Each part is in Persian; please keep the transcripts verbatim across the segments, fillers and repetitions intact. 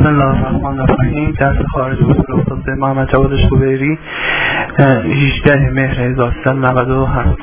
بسم الله الرحمن الرحیم. درس خارج اصول استاد محمد جواد شوبیری، هجده مهر هزار و سیصد و نود و هفت.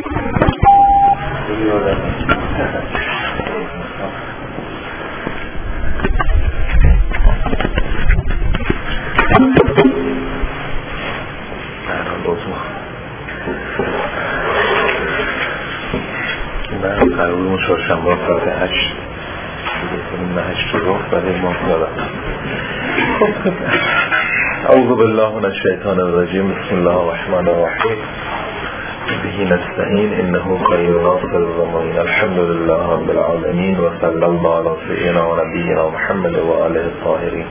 من قرارمون چهارشنبه ساعت هشت کنیم، نه هشت رو برای ما دارم. خب اعوذ بالله من الشیطان الرجیم. بسم الله الرحمن الرحیم. به نستعین انه خیر ناصر الزمان. الحمد لله رب العالمین و صلی الله علی سیدنا و نبینا محمد و آله الطاهرین.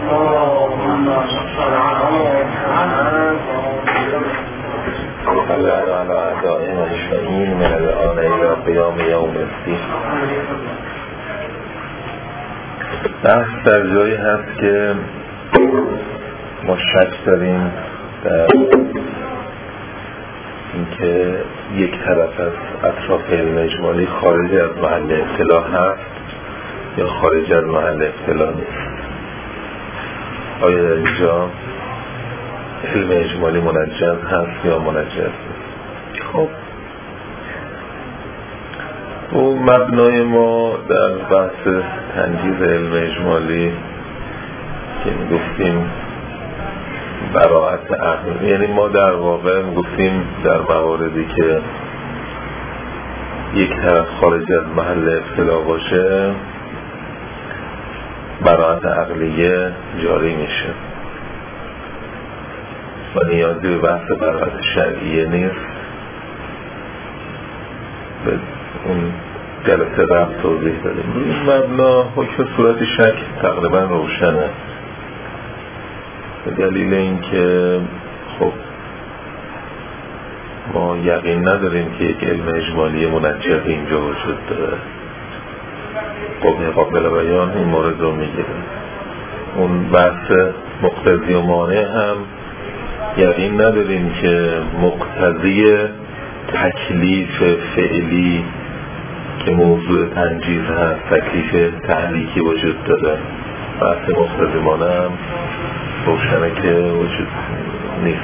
صلی علی اعدائنا اجمعین من الان الى قیام یوم الدین. بحث در جایی هست که ما شک داریم در اینکه یک طرف از اطراف علم اجمالی خارج از محل اطلاع هست یا خارج از محل اطلاع نیست. آیا در اینجا علم اجمالی منجز هست یا منجز نیست؟ خب اون مبنای ما در بحث تنجیز علم اجمالی که گفتیم براعت عقل، یعنی ما در واقع گفتیم در مواردی که یک طرف خارج از محل اطلاع باشه براعت عقلیه جاری میشه و نیازی به بحث براعت شرعیه نیست. به اون جلسه قبل توضیح دادیم. این مبنا حکم صورت شک تقریبا روشنه، به دلیل اینکه خب ما یقین نداریم که یک علم اجمالی منجز اینجا وجود داره. قبل قابل بیان این مورد رو میگیره. اون بحث مقتضی و مانع هم یقین نداریم که مقتضی تکلیف فعلی که موضوع تنجیز هست تکلیف تعلیقی وجود داره. بحث مقتضی مانع هم روشنه که وجود نیست.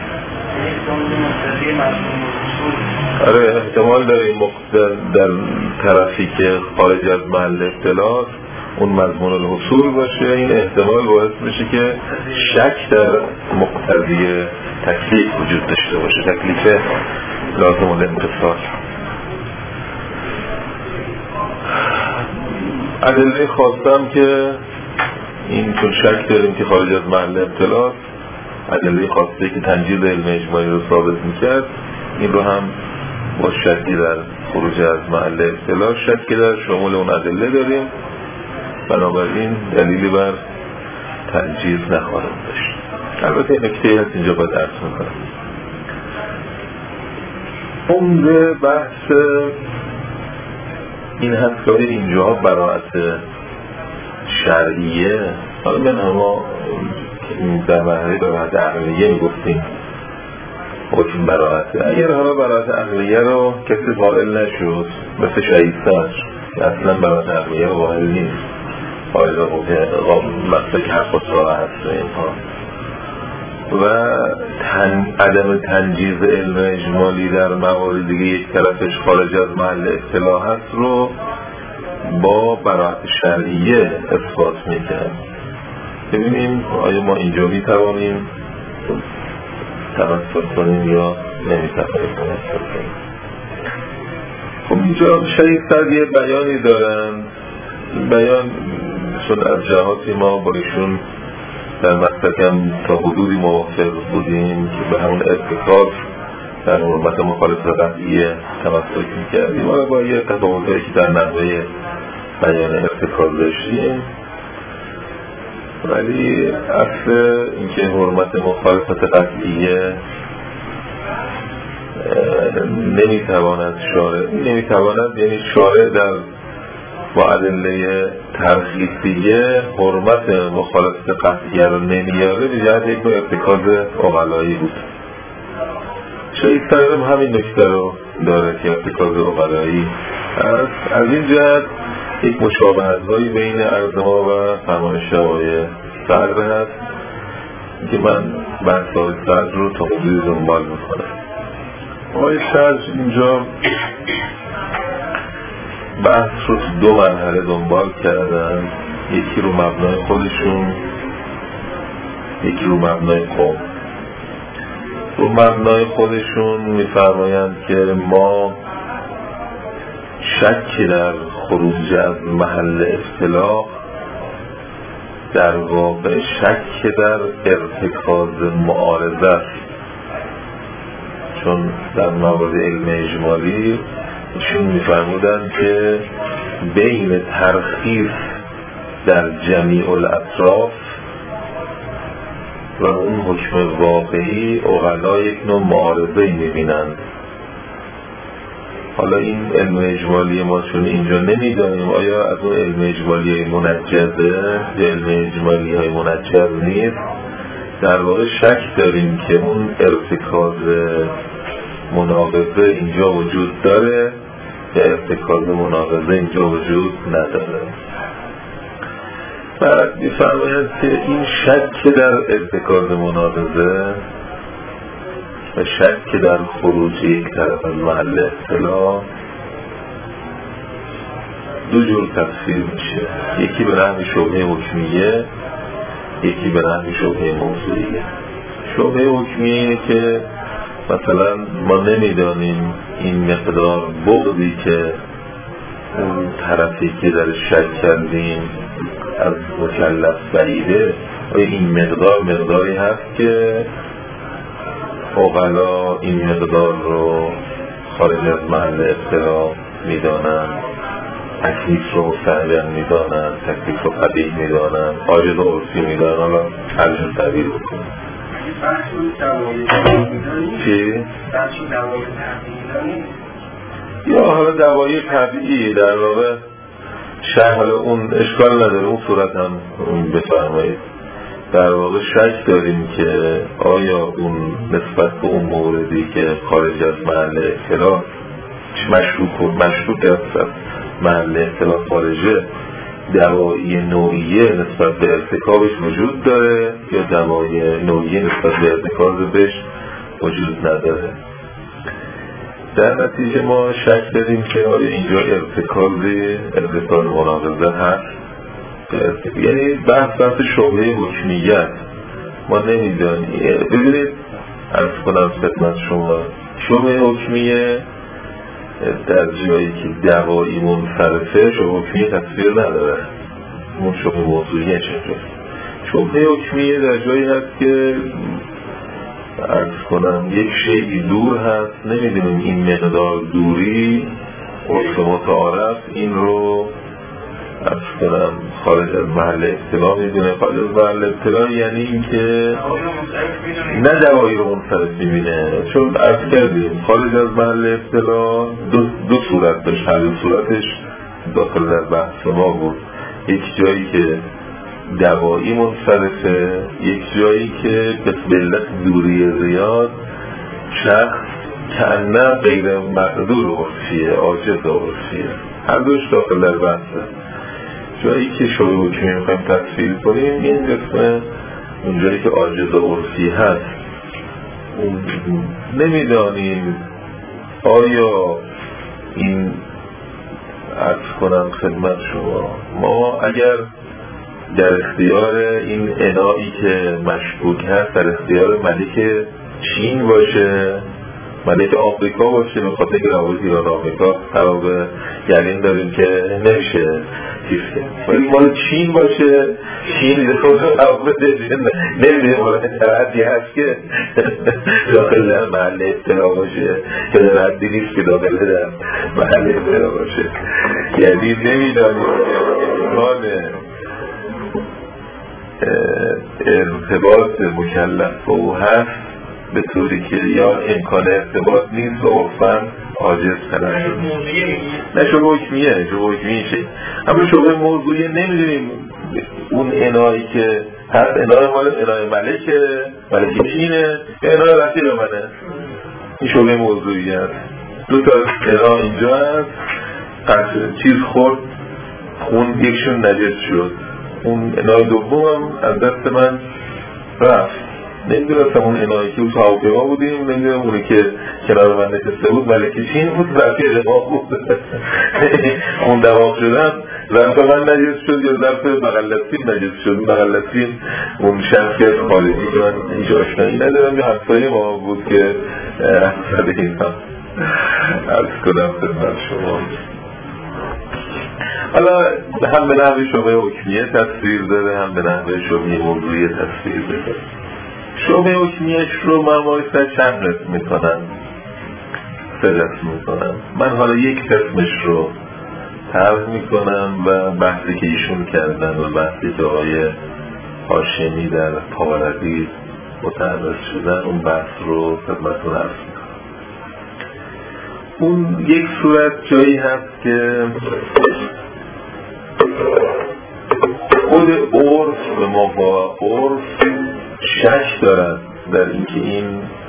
آره احتمال داره این در طرفی که خارج از محل اطلاع اون مضمون الحصول باشه، این احتمال باعث میشه که شک در مقتضی تکلیف وجود داشته باشه، تکلیف لازم الانتصال. ادله خواستم که این چون شک داریم که خارج از محل اطلاع، ادله خواسته که تنجیز علم اجمالی رو ثابت میکرد، این رو هم با شکی در خروج از محل اطلاع شکی در شمول اون ادله داریم، بنابراین دلیلی بر تنجیز نخواهیم داشت. البته نکته هست اینجا باید عرض میکنم. عمده بحث این هست که اینجا براعت شرعیه، حالا من اما در مرحله براعت عقلیه میگفتیم حکم براعت، اگر حالا براعت عقلیه رو کسی قائل نشد مثل شهید صدر که اصلا براعت عقلیه رو قائل نیست، قائل مسلک حق و ساعه هست اینها، و تن... عدم تنجیز علم اجمالی در موارد دیگه یک طرفش خارج از محل اطلاع هست رو با براعت شرعیه اثبات میکنه. ببینیم آیا ما اینجا میتوانیم توسط کنیم یا نمیتوانیم توسط کنیم. خب اینجا شریف صد یه بیانی دارن، بیان چون از جهاتی ما با ایشون در مسلکم تا حدودی موافق بودیم که به همون ارتکاز در حرمت مخالفت قطعیه تمسک میکردیم، و با یه تفاوتایی که در نحوه بیان ارتکاز داشتیم، ولی اصل اینکه حرمت مخالفت قطعیه نمیتواند شارع نمیتواند یعنی شارع در با ادله ترخیصیه حرمت مخالفت قطعیه رو نمیاره، به جهت یک نوع ارتکاز عقلایی بود. شاید سرم همین نکته رو داره که ارتکاز عقلایی است. از این جهت یک مشابهت‌هایی بین عرض ما و فرمایش آقای صدر هست که من بحث آقای صدر رو تا حدودی دنبال میکنم. آقای صدر اینجا بحث رو دو مرحله دنبال کردن، یکی رو مبنای خودشون، یکی رو مبنای قوم. رو مبنای خودشون میفرمایند که ما شک در خروج از محل اختلاف در واقع شک در ارتکاز معارضه است، چون در موارد علم اجمالی ایشون میفرمودند که بین ترخیص در جمیع الاطراف و اون حکم واقعی عقلا یک نوع معارضه‌ای میبینند. حالا این علم اجمالی ما چون اینجا نمیدانیم آیا از اون علم اجمالی منجزه یا علم اجمالی های منجز نیست، در واقع شک داریم که اون ارتکاز مناقضه اینجا وجود داره یا ارتکاز مناقضه اینجا وجود نداره. بعد می‌فرمایند که این شک در ارتکاز مناقضه و شک در خروج یک طرف از محل اختلاف دو جور تفسیر میشه، یکی به نحو شبهه حکمیه، یکی به نحو شبهه موضوعیه. شبهه حکمیه اینه که مثلا ما نمیدانیم این مقدار بغضی که اون طرفی که در شک کردیم از مکلف بعیده، آیا این مقدار مقداری هست که عقلا این مقدار رو خارج از محل اختلاف میدانن، تکلیف رو مستحبن میدانن، تکلیف رو قبیح میدانن، عاجز و عرفی میدانن. حالا هرشون تعبیر بکنن چی؟ یا حالا دوایی طبیعی در واقع شک، حالا اون اشکال نداره، اون صورت هم بفرمایید. در واقع شک داریم که آیا اون نسبت به اون موردی که خارج از محل اختلاف مشروط و مشروط است محل اختلاف خارجه، دوایی نوعیه نسبت به ارتکابش وجود داره یا دوایی نوعیه نسبت به ارتکاز بهش وجود نداره. در نتیجه ما شک داریم که آیا اینجا ارتکازی ارتکاز مناقضه هست، یعنی بحث بحث شبهه حکمیت. ما نمیدانیم، ببینید عرض کنم خدمت شما، شبهه حکمیه در جایی که دوایی منصرفه شبهه حکمیه تصویر نداره، اون شبهه موضوعیه چطور. شبهه حکمیه در جایی هست که عرض کنم یک شیعی دور هست، نمیدونیم این مقدار دوری عرف متعارف این رو عرض کنم خارج از محل اختلاف میدونه. خارج از محل اختلاف یعنی این که نه دوایی رو منصرف میبینه، چون عرض کردیم خارج از محل اختلاف دو, دو صورت داشت، هر دو صورتش داخل در بحث ما بود. یک جایی که دوایی منصرفه، یک جایی که به علت دوری زیاد شخص کنه غیر مقدور عرفیه، عاجز عرفیه، هر دوش داخل در بحثه. جایی که شبهه حکمی میخوایم تصویر کنیم این قسمه، اون جایی که عاجز عرفی هست نمیدانیم آیا این عرض کنم خدمت شما، ما اگر در اختیار این انایی که مشکوک هست در اختیار ملک چین باشه، ملک آفریقا باشه، به خاطر که روابط ایران آمریکا خراب گرین داریم که نمیشه چیز کرد، ولی مال چین باشه، چین روابط نمیده مورد تردی هست که داخل در محل اطلاع باشه، که در حدی نیست که داخل در محل اطلاع باشه. یعنی نمیدانیم امکان ارتباط مکلف او هست به طوری که یا امکان ارتباط نیست و عرفاً عاجز قرار شد. نه شبهه حکمیه، شبهه حکمیه شه. اما شبهه موضوعیه نمیدونیم اون انایی که هست انای مال انای ملکه، ملکه چینه یا انای رفیق منه، این شبهه موضوعیه هست. دو تا انا اینجا هست، چیز خورد اون یکشون نجس شد، اون انای دوم هم از دست من رفت. نمیدونستم اون انایی که تو هواپیما بودیم، نمیدونم اونی که کنار من نشسته بود ملکه چین بود، رفیق ما بود. اون دماغ شدن ظرف من نجس شد یا ظرف بغل دستیم نجس شد. بغل دستیم اون شخصیت خالدی که من هیچ آشنایی ندارم یا همسایه ما بود که اصلا اینا عرض کنم خدمت شما. حالا هم به نحوه شبهه حکمیه تصویر داره، هم به نحوه شبهه موضوعی تصویر داره. شبهه حکمیهش رو من باید چند قسم میکنم، سه قسم میکنم. من حالا یک قسمش رو طرح میکنم و بحثی که ایشون کردن و بحثی که آقای هاشمی در پاورقی متعرض شدن، اون بحث رو خدمتتون عرض میکنم. اون یک صورت جایی هست که خود عرف و ما با عرف شک دارد در اینکه این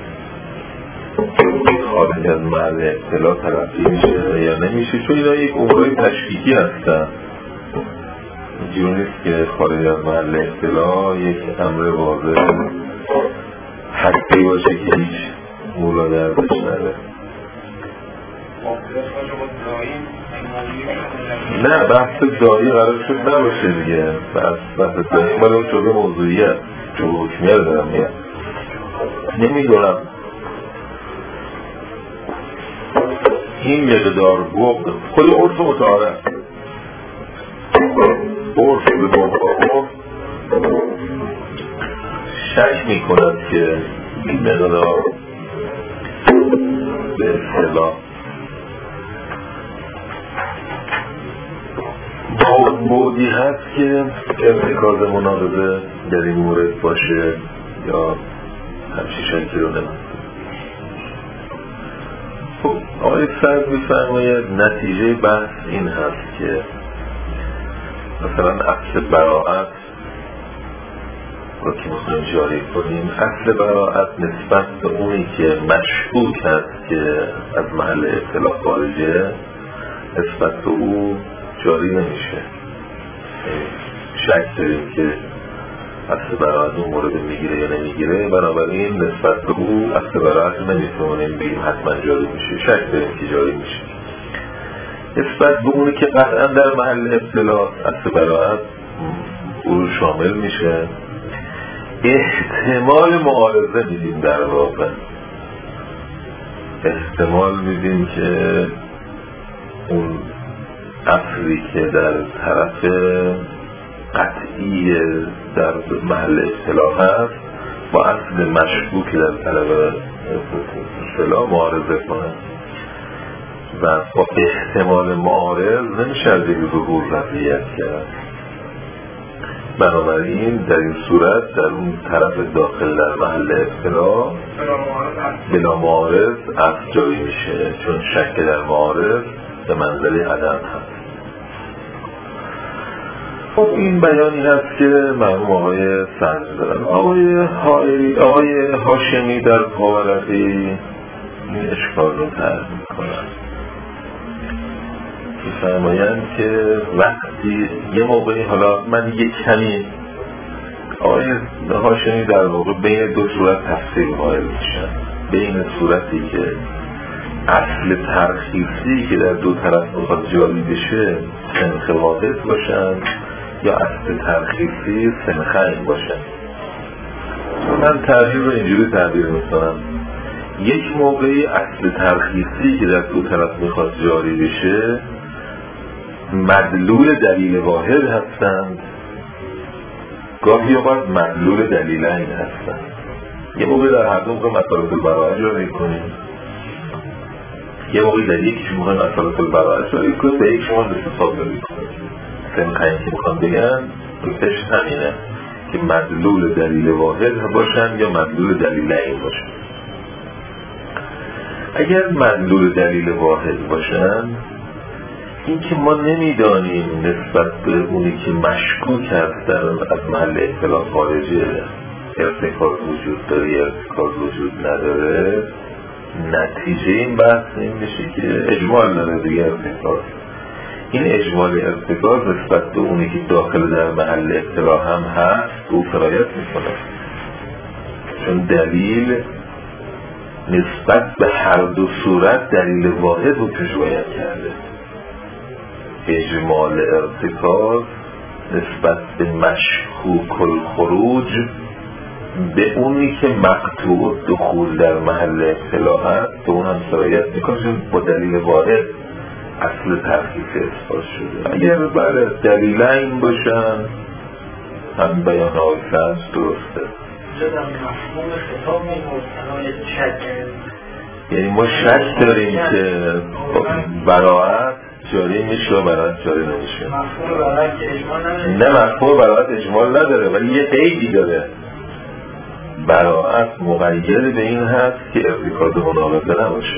خارج از محل اطلاع تلقی میشه یا نمیشه، چون اینا یک امور تشکیکی هستن. اینجور نیست که خارج از محل اطلاع یک امر واضح حقی باشه که هیچ مولا دردش نده. نه بحث دایی قرار شد نباشه دیگه، بحث بحث دایی مال اون شده موضوعیه، شده حکمیه رو دارم میگم. نمیدونم این مقدار بغض خود عرف متعارف، عرف به عرف شک میکند که این مقدار به اصطلاح بودی هست که ارتکاز مناقضه در این مورد باشه یا همچی شکلی رو نمید. خب آقای سرد میفرماید نتیجه بحث این هست که مثلا اصل براعت رو که میخوایم جاری کنیم، اصل براعت نسبت به اونی که مشکوک هست که از محل اطلاع خارجه، نسبت به او جاری نمیشه. شک داریم که اصل براعت اون مورد میگیره یا نمیگیره، بنابراین نسبت به او اصل براعت رو نمیتونیم بگیم حتما جاری میشه. شک داریم که جاری میشه. نسبت به اونی که قطعا در محل اطلاع اصل براعت او شامل میشه، احتمال معارضه میدیم. در واقع احتمال میدیم که اون اصلی که در طرف قطعی در محل اصطلاح هست با اصل مشکوکی در طرف اصطلاح معارضه کنه و با احتمال معارض نمیشه از یک ظهور رفعیت کرد. بنابراین در این صورت در اون طرف داخل در محل اصطلاح بلا معارض اصل جاری میشه، چون شک در معارض به منزله عدم هست. خب این بیانی هست که مرحوم آقای سنج دارن. آقای حائری آقای هاشمی در پاورقی این اشکال رو طرح میکنن، میفرمایند که وقتی یه موقعی، حالا من یک کمی آقای هاشمی در واقع بین دو صورت تفسیر قائل میشن، بین صورتی که اصل ترخیصی که در دو طرف میخواد جاری بشه سنخ واحد باشن یا اصل ترخیصی سنخین باشن. من تعبیر رو اینجوری تعبیر میکنم: یک موقعی اصل ترخیصی که در دو طرف میخواد جاری بشه مدلول دلیل واحد هستند، گاهی اوقات مدلول دلیلین هستند. یه موقع در هر دو موقع مطالب البراءه جاری کنیم، یه موقعی در یکیش میخوایم مطالب البراءه جاری کنیم، به یک شما حساب جاری کنیم. سنخین که میخوام بگن دوستش همینه که مدلول دلیل واحد باشن یا مدلول دلیلین باشن. اگر مدلول دلیل واحد باشن، این که ما نمیدانیم نسبت به اونی که مشکوک هست در از محل اطلاع خارجه ارتکاز وجود داره یا ارتکاز وجود نداره، نتیجه این بحث این میشه که اجمال داره دیگه ارتکاز. این اجمال ارتکاز نسبت به اونی که داخل در محل اطلاع هم هست او سرایت میکنه، چون دلیل نسبت به هر دو صورت دلیل واحد رو پیش باید کرده. اجمال ارتکاز نسبت به مشکوک الخروج به اونی که مقطوع دخول در محل اطلاع هست به اون هم سرایت میکنه، چون با دلیل واحد اصل تحقیق اثبات شده. اگر برای دلیل این باشن هم بیان آیسنس درسته. یعنی ما شک داریم که براعت جاری میشه و براعت جاری نمیشه. نه مفهوم براعت اجمال نداره ولی یه قیدی داره. براعت مقید به این هست که ارتکاز مناقضه نباشه،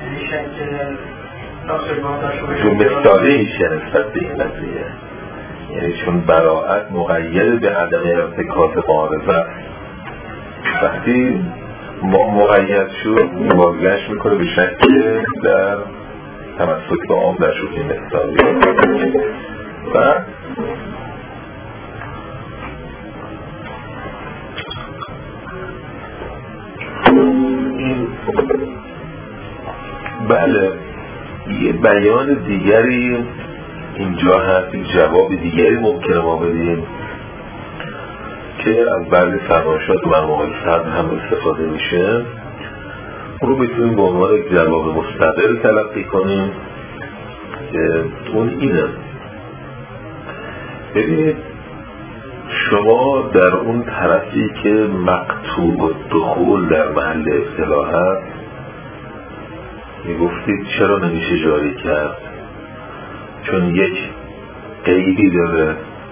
چون مثالی میشه نسبت به این قضیه. یعنی چون براعت مقید به عدم ارتکاز معارضه است، وقتی مقید شد بازگشت میکنه به شکل در تمسک با عام در شکل مثالی. و بله یه بیان دیگری اینجا هست، این جواب دیگری ممکنه ما بدیم که از بعضی فرمایشات و مرمومات صدر هم استفاده میشه. اون رو میتونیم به عنوان یک جواب مستقل تلقی کنیم که اون اینه. ببینید شما در اون طرفی که مقطوع دخول در محل اطلاع هست میگفتید چرا نمیشه جاری کرد؟ چون یک قیدی داره،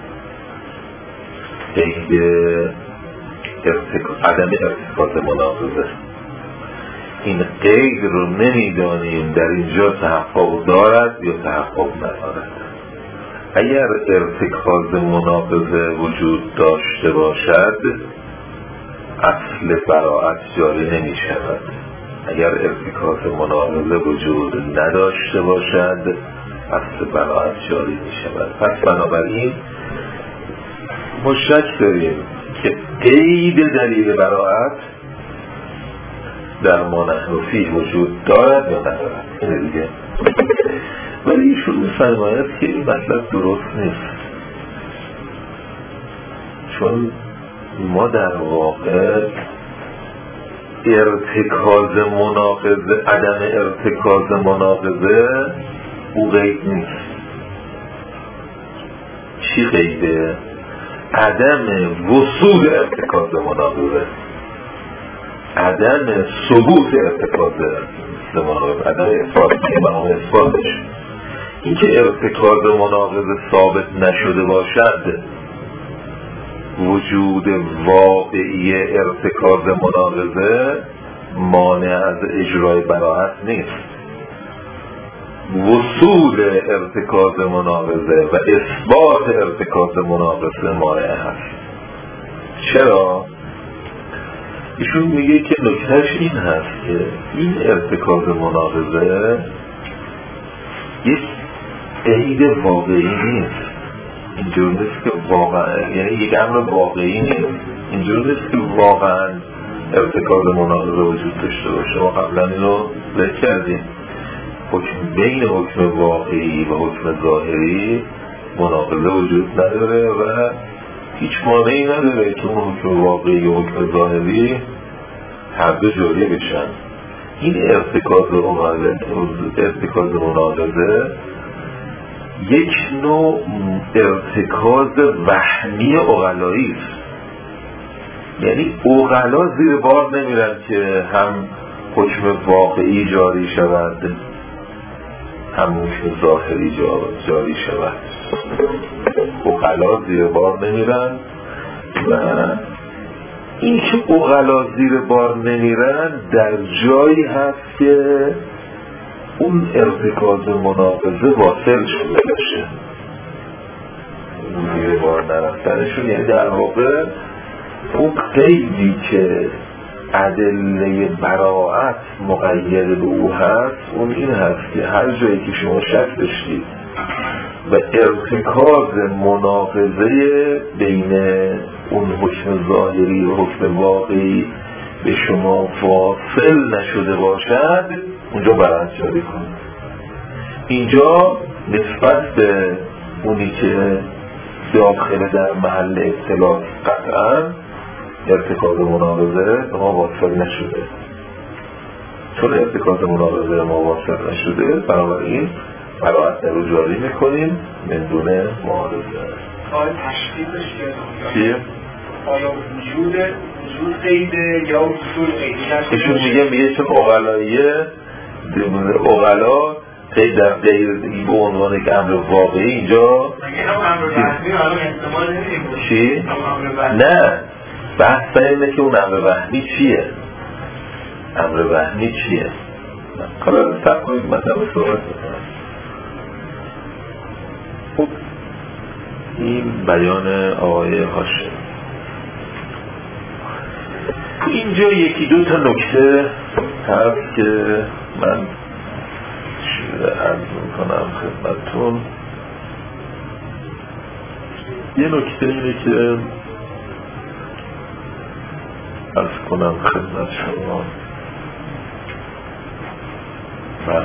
قید ارتک... عدم ارتکاز مناقضه. این قید رو نمیدانیم در اینجا تحقق دارد یا تحقق ندارد. اگر ارتکاز مناقضه وجود داشته باشد اصل براعت جاری نمی شود. اگر ارتکاز مناقضه وجود نداشته باشد اصل براعت جاری می شود. پس بنابراین ما شک داریم که قید دلیل براعت در ما نحن فیه وجود دارد یا ندارد. اینه دیگه. ولی ایشون می‌فرماید که این مطلب درست نیست، چون ما در واقع ارتکاز مناقضه، عدم ارتکاز مناقضه او قید نیست. چی قیده؟ عدم وصول ارتکاز مناقضه، عدم ثبوت ارتکاز مناقضه، عدم اثبات مقام اثباتش. این که ارتکاز مناقضه ثابت نشده باشد وجود واقعی ارتکاز مناقضه مانع از اجرای براعت نیست. وصول ارتکاز مناقضه و اثبات ارتکاز مناقضه مانع هست. چرا؟ ایشون میگه که نکتهش این هست که این ارتکاز مناقضه یک قید واقعی نیست. اینجور نیست که واقعا، یعنی یک امر واقعی نیست. اینجور نیست که واقعا ارتکاز مناقضه وجود داشته باشه. ما قبلا اینو ذکر کردیم، حکم بین حکم واقعی و حکم ظاهری مناقضه وجود نداره و هیچ مانعی نداره که اون حکم واقعی و حکم ظاهری هر دو جاری بشن. این ارتکاز ارتکاز مناقضه یک نوع ارتکاز وهمی عقلایی است. یعنی عقلا زیر بار نمیرن که هم حکم واقعی جاری شود هم حکم ظاهری جاری شود. عقلا زیر بار نمیرن و این که عقلا زیر بار نمیرن در جایی هست که اون ارتکاز مناقضه واصل شده باشه. زیر بار نرفتنشون یعنی در واقع اون قیدی که ادله براعت مقید به او هست اون این هست که هر جایی که شما شک داشتید و ارتکاز مناقضه بین اون حکم ظاهری و حکم واقعی به شما واصل نشده باشد، اونجا برانجاری کنید. اینجا نسبت به اونی که داخل در محل اختلاف قطعا ارتکاز مناقضه به ما واصل نشده، چون ارتکاز مناقضه ما واصل نشده بنابراین براعت در رو جاری میکنیم من دون معارضه. آیا تشکیلش چیه؟ آیا وجود وجود قیده یا وجود قیده؟ ایشون میگه میگه چون اغلاییه اغلا قید در غیر به عنوان یک امر واقعی اینجا چی؟ نه بحث اینه که اون امر وهمی چیه؟ امر وهمی چیه؟ حالا سب کنید مثلا صحبت بکنم. خب این بیان آقای هاشم. اینجا یکی دو تا نکته هست که من عرض میکنم خدمتتون. یه نکته اینه که عرض کنم خدمت شما. من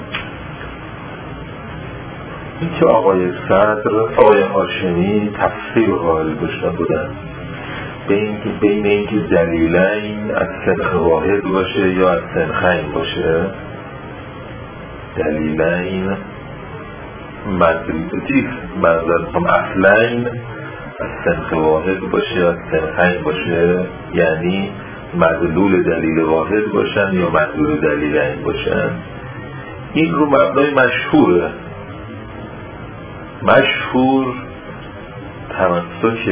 این که آقای صدر آقای هاشمی تفسیر قائل داشتن بودن بین اینکه دلیلین از سنخ واحد باشه یا از سنخین باشه. دلیلین مدلیتیف منظر هم اصلین از سنخ واحد باشه یا از سنخین باشه، یعنی مدلول دلیل واحد باشن یا مدلول دلیلین باشن. این رو مبنای مشهوره مشهور تمسک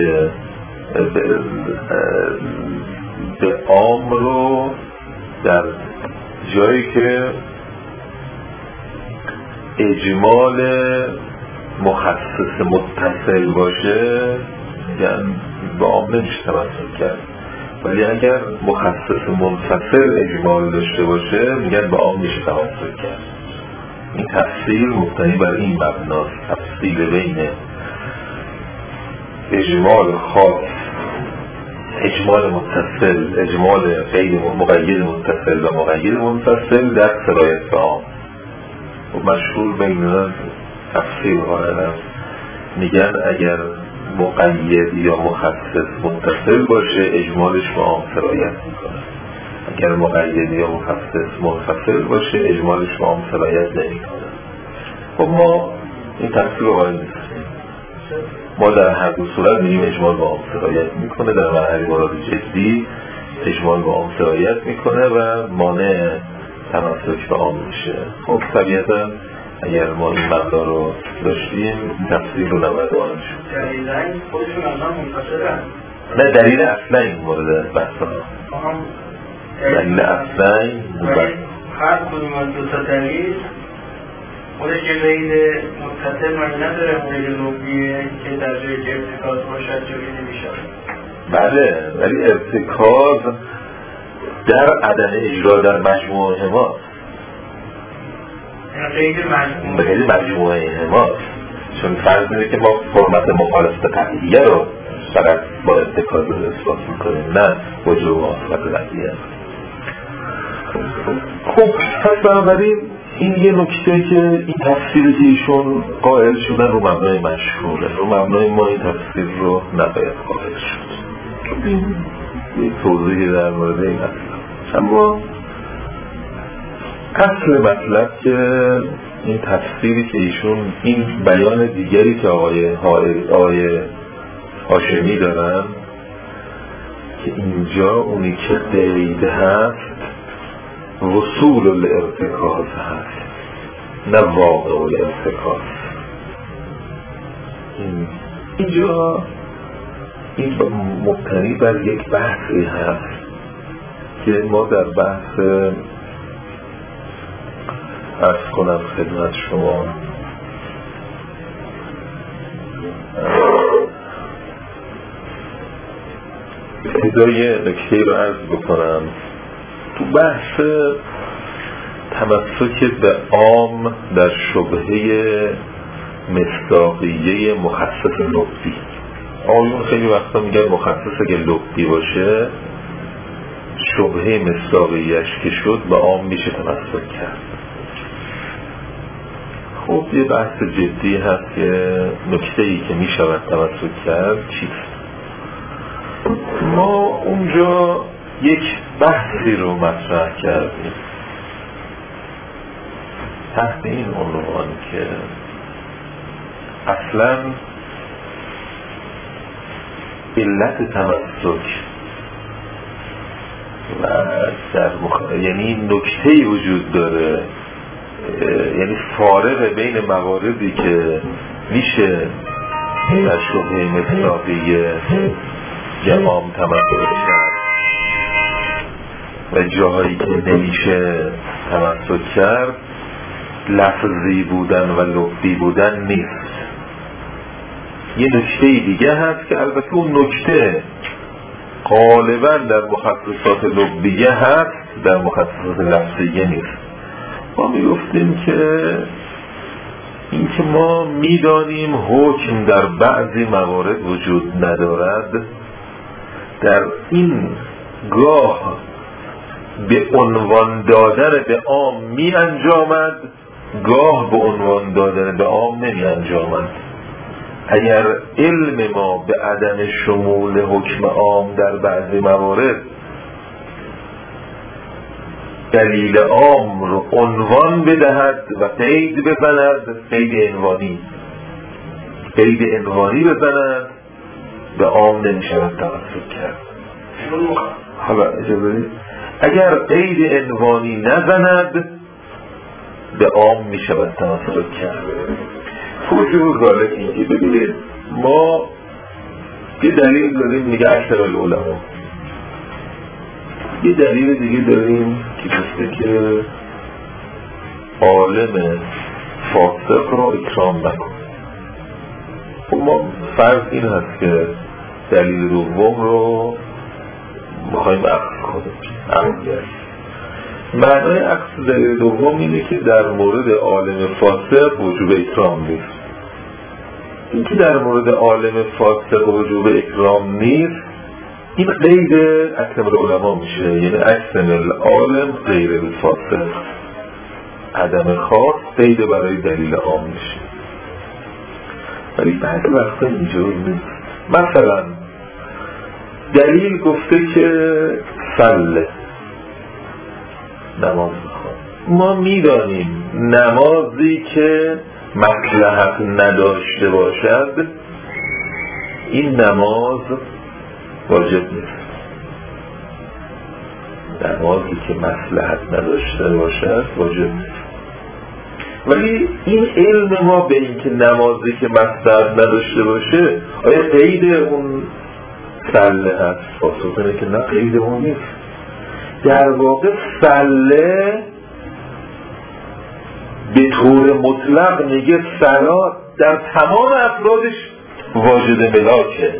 به عام رو در جایی که اجمال مخصص متصل باشه یعنی به عام نمیشه تمسک کرد، ولی اگر مخصص منفصل اجمال داشته باشه میگن به عام میشه تمسک کرد. این تفسیر مبتنی بر این مبناست، تفسیر بین اجمال خاص اجمال متصل اجمال غیر مقید متصل و مقید منفصل در سرایت به عام. و مشهور بین تفسیر قائلن میگن اگر مقید یا مخصص متصل باشه اجمالش به عام سرایت میکنه، اگر مقید یا مخصص منفصل باشه اجمالش به عام سرایت نمیکنه. خب ما این تفسیر قائل نیستیم. ما در هر دو صورت میگیم اجمال به عام سرایت میکنه، در مرحله مراد جدی اجمال به عام سرایت میکنه و مانع تمسک به عام میشه. خب طبیعتا اگر ما این مبدا رو داشتیم تفسیر رو نباید آن شد. دلیلین خودشون اصلا منفصلن؟ نه دلیل اصلا این مورد بحثا دلیل اصلا این هر کدوم از دو تا دلیل خودش یه قید متصل من نداره، قید لغویه که در جای که ارتکاز باشد جایی نمیشه. بله ولی ارتکاز در عدم اجرا در مجموعه هاست، قید مجموعه به قید مجموعه هاست، چون فرض میده که ما فرمت مخالفت قطعیه رو فقط با ارتکاز رو اثبات میکنیم نه وجود مخالفت قطعیه. خب پس بنابراین این یه نکته که این تفسیری که ایشون قائل شدن رو مبنای مشهوره، رو مبنای ما این تفسیر رو نباید قائل شد. این یه توضیحی در مورد این اصلا. اما اصل مطلب که این تفسیری که ایشون این بیان دیگری که آقای آقای هاشمی دارن که اینجا اونی که قید هست وصول الارتکاز هست نه واقع الارتکاز. این اینجا این مبتنی بر یک بحثی هست که ما در بحث عرض کنم خدمت شما ابتدای نکته رو عرض بکنم. تو بحث تمسک به عام در شبهه مصداقیه مخصص لفظی. آیون خیلی وقتا میگن مخصص که لفظی باشه شبهه مصداقیه‌اش که شد به عام میشه تمسک کرد. خب یه بحث جدی هست که نکته‌ای که میشود تمسک کرد چیست. ما اونجا یک بحثی رو مطرح کردیم تحت این عنوان که اصلا علت تمسک و در مخ... یعنی نکته‌ای وجود داره، یعنی فارق بین مواردی که میشه در شبهه مصداقیه عام تمسک کرد و جاهایی که نمیشه تمسک کرد لفظی بودن و لفظی بودن نیست. یه نکته دیگه هست که البته اون نکته غالبا در مخصصات لفظیه هست، در مخصصات لفظیه نیست. ما میگفتیم که این که ما میدانیم حکم در بعضی موارد وجود ندارد، در این گاه به عنوان دادن به عام می انجامد، گاه به عنوان دادن به عام نمی انجامد. اگر علم ما به عدم شمول حکم عام در بعضی موارد دلیل عام رو عنوان بدهد و قید بزند، قید عنوانی قید عنوانی بزند، به عام نمیشود تمسک کرد. حالا اجازه بدید اگر قید عنوانی نزند به عام میشود تمسک کرد. وجود غالب این که ببینید ما یه دلیل داریم میگه اکثر العلماء، یه دلیل دیگه داریم که گفته که عالم فاسق رو اکرام نکن. ما فرض این هست که دلیل دوم رو میخوایم عکس کنیم. معنای عکس دلیل دوم اینه که در مورد عالم فاسق وجوب اکرام نیست. این که در مورد عالم فاسق وجوب اکرام نیست این قید اکثر العلماء میشه، یعنی اکثر العالم غیر الفاسق، عدم خاص قید برای دلیل عام میشه. ولی بعضی وقتا اینجور نیست. مثلا دلیل گفته که صله نماز بخوان، ما میدانیم نمازی که مصلحت نداشته باشد این نماز واجب نیست. نمازی که مصلحت نداشته باشد واجب نیست. ولی این علم ما به این که نمازی که مصلحت نداشته باشه آیا قید اون صله هست؟ پاسخ اینه که نه، قید اون نیست. در واقع صله به طور مطلق میگه صلات در تمام افرادش واجد ملاکه.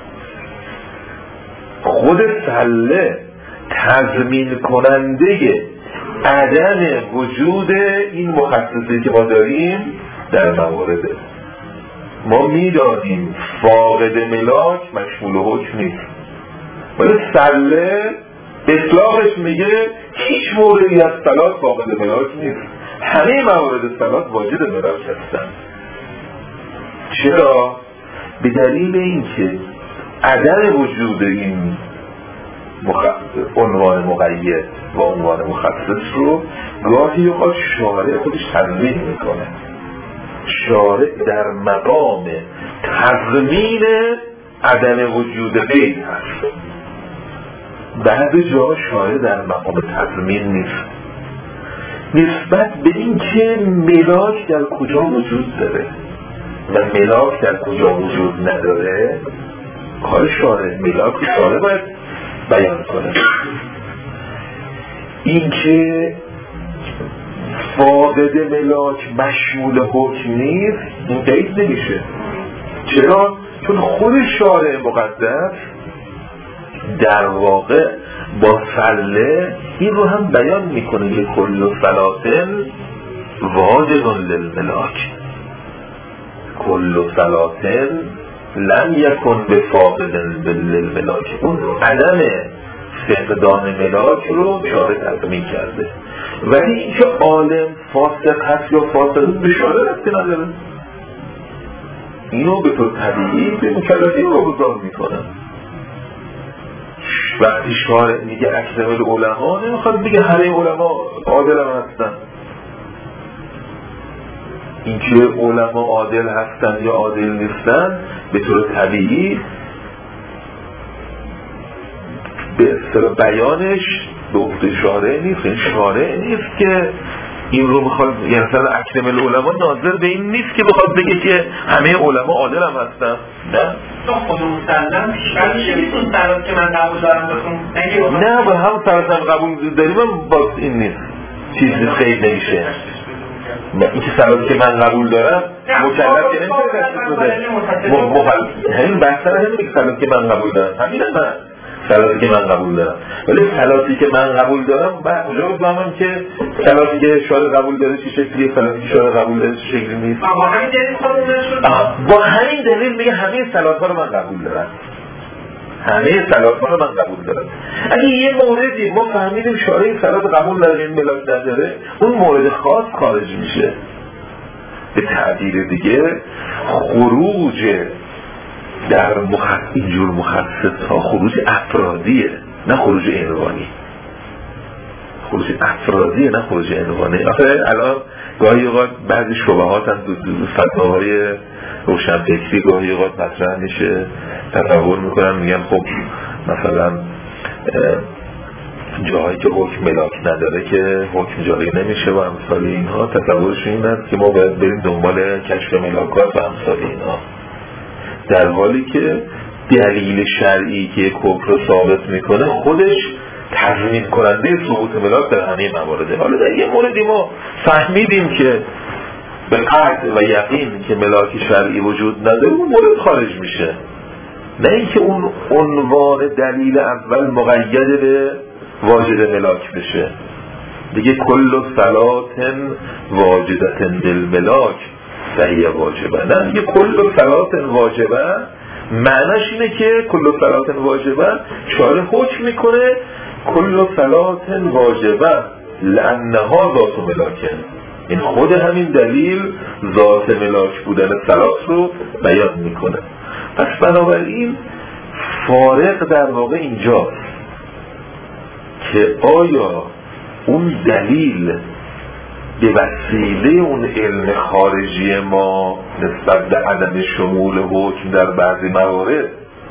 خود صله تضمین کننده عدم وجود این مخصصی که ما داریم در موارده. ما میدانیم فاقد ملاک مشمول حکم نیست، ولی صله اطلاقش میگه هیچ موردی از صلات فاقد ملاک نیست، همه موارد صلات واجد ملاک هستند. چرا؟ به دلیل اینکه عدم وجود این مخصص عنوان مقید و عنوان مخصص رو گاهی اوقات شارع خودش تضمین میکنه. شارع در مقام تضمین عدم وجود قید هست، بعد جا شارع در مقام تضمین نیست. نسبت به این که ملاک در کجا وجود داره و ملاک در کجا وجود نداره کار شارع، ملاک شارع باید بیان کنه. این که فاقد ملاک مشمول حکم نیست این قید نمیشه. چرا؟ چون خود شارع مقدس در واقع با صله این رو هم بیان میکنه که کل صلاتن واجب للملاک. کل سلاطن لم یکن به فاقد للملاک، اون عدم فقدان ملاک رو شارع تضمین کرده. ولی اینکه عالم فاسق هست یا فاسق به شارع ربطی نداره، اینو به طور طبیعی به مکلفی رو گذار میکنه. وقتی شارع میگه اکرم العلماء نمیخواد بگه همه علما عادل هم هستن. اینکه علما عادل هستن یا عادل نیستن به طور طبیعی به اصطلاح بیانش به عهده شارع نیست. این شارع نیست که این رو میخواد، یعنی مثلا اکرم العلماء ناظر به این نیست که بخواد بگه که همه علما عادل هم هستن. نه خود مسلم پیشبرش نیستون سرات که من قبول دارم بخون نه به هم سرات هم قبول داریم هم باز این نیست، چیزی خیلی نمیشه. این که سراتی که من قبول دارم مکلف که نمیشه همین بحثر همین که سراتی که من قبول دارم همین هم من سلاتی که من قبول دارم. ولی سلاتی که من قبول دارم بعد اونجا بفهمم که سلاتی که شارع قبول داره چه شکلیه، سلاتی که شارع قبول داره چه شکلی نیست. با همین دلیل خودمون با همین دلیل میگه همه سلات‌ها رو من قبول دارم، همه سلات‌ها رو من قبول دارم. اگه یه موردی ما فهمیدیم شارع سلات قبول داره این ملاک نداره، اون مورد خاص خارج میشه. به تعبیر دیگه خروج در مخصص اینجور مخصص ها خروج افرادیه نه خروج عنوانی، خروج افرادیه نه خروج عنوانی. آخه الان گاهی اوقات بعضی شبهات هم فتواهای روشنفکری گاهی اوقات مطرح میشه، تصور میکنن میگن خب مثلا جاهایی که حکم ملاک نداره که حکم جاری نمیشه و امثال اینها. تصورشون این است که ما باید بریم دنبال کشف ملاکات و امثال اینها، در حالی که دلیل شرعی که کفر رو ثابت میکنه خودش تضمین کننده ثبوت ملاک در همه موارده. حالا در یه موردی ما فهمیدیم که به قطع و یقین که ملاک شرعی وجود نداره، اون مورد خارج میشه، نه اینکه اون عنوان دلیل اول مقید به واجد ملاک بشه. دیگه کل صلاتن واجدتن بالملاک صحیح واجبه، نه دیگه کل صلاتن واجبه معنیش اینه که کل صلاتن واجبه شارع حکم میکنه کل صلاتن واجبه لانها ذات ملاکن، این خود همین دلیل ذات ملاک بودن صلات رو بیان میکنه. پس بنابراین فارق در واقع اینجاست که آیا اون دلیل به وسیله اون علم خارجی ما نسبت به عدم شمول حکم در بعضی موارد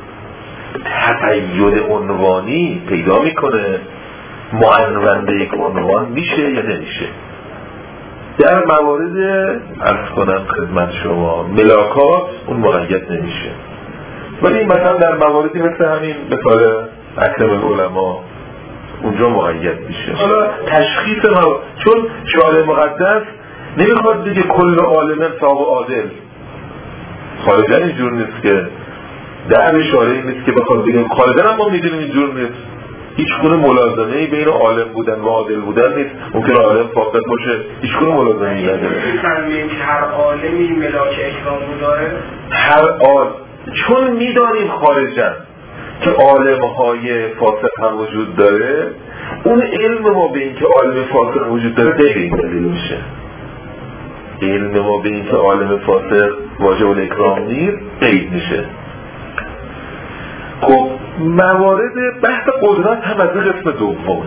تقید عنوانی پیدا میکنه، معنونده یک عنوان میشه یا نمیشه. در موارد عرض کنم خدمت شما ملاکات اون مقید نمیشه، ولی مثلا در مواردی مثل همین مثال اکرم العلماء اونجا مقید میشه. حالا تشخیص ما چون شارع مقدس نمیخواد دیگه کل عالم صاحب عادل، خارجن اینجور نیست که در شارعی نیست که بخواد بگیم خارجن هم ما میدونیم اینجور نیست، هیچ گونه ملازمه‌ای بین عالم بودن و عادل بودن نیست. ممکنه عالم فاقد باشه، هیچ گونه ملازمه‌ای نداره. می‌فهمیم که هر عالمی ملاک اکرام داره، هر عالم چون میدانیم خارجن که عالم‌های فاسق هم وجود داره، اون علم ما به این که عالم فاسق وجود داره غیر این دلیل میشه. علم ما به این که عالم فاسق واجب الاکرام نیست قید میشه. خب موارد بحث قدرت هم از قسم دوم،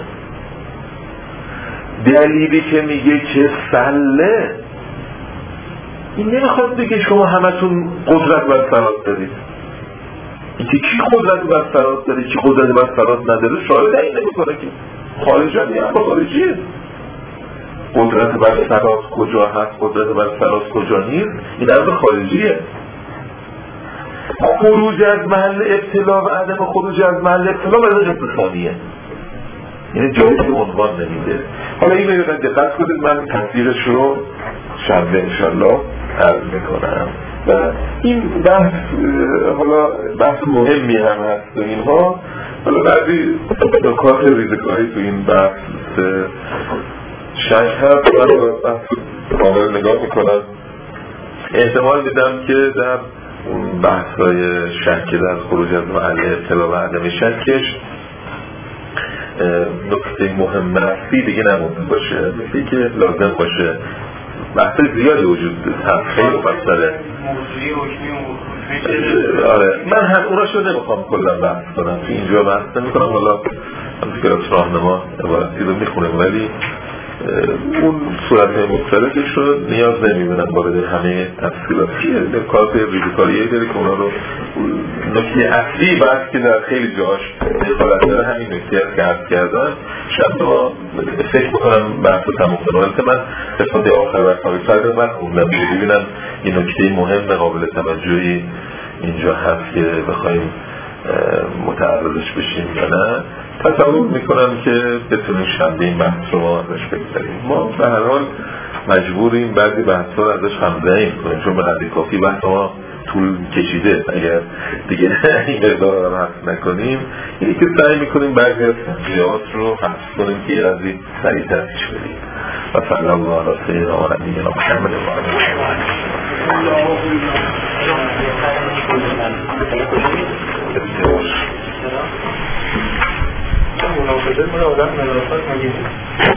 دلیلی که میگه که سله این نمیخواد بگه شما همتون قدرت بر فرات دارید. این که کی قدرت بر فرات داره کی قدرت بر فرات نداره شاید این نمیکنه که خارجان یا با خارجیه. قدرت بر فرات کجا هست، قدرت بر فرات کجا نیست، این امر خارجیه. خروج از محل ابتلا و عدم خروج از محل ابتلا برای قسم ثانیه، یعنی جایی که عنوان نمیده. حالا این رو دقت کنید، من تصویرش رو شنبه انشالله عرض میکنم و این بحث حالا بحث مهمی هم هست و اینها. حالا بعضی نکات ریزکاری تو این بحث شک هست، من بحث کامل نگاه میکنم. احتمال میدم که در بحث‌های شک در خروج از محل ابتلا و عدم شکش نکته مهم اصلی دیگه نمونده باشه، نکته که لازم باشه. بحث زیادی وجود هست، خیلی مفصله. آره من هم اونا شده نمیخوام کلا بحث کنم، اینجا بحث نمی‌کنم. حالا من فکر از راهنما عبارتی رو میخونم، ولی اون صورت مختلفش رو نیاز نمیبینم وارد همه تفصیلاتی کارت ریزیکاریه داره که اونا رو نکته اصلی بحث که در خیلی جاش دخالت داره همین نکته هست که عرض کردن. شب ما فکر بکنم بحث رو تموم کنم، ولی من قسمت آخر و تاقی فرد من خوندم که ببینم این نکته مهم قابل توجهی اینجا هست که بخوایم متعرضش بشیم یا نه. تصور میکنم که بتونیم شنبه این بحث رو ما ازش بگذاریم. ما به هر حال مجبوریم بعضی بحث ها ازش همزهیم کنیم، چون به حدی کافی بحث ما طول کشیده. اگر دیگه این مقدار رو حفظ نکنیم، اینی که سعی میکنیم بعضی از تنجیات رو حفظ کنیم که یه رضی سریع‌تر پیش بریم. و صلی الله علیه سیدنا و نبینا محمد و آله. منافذه من آدم منافذ مگه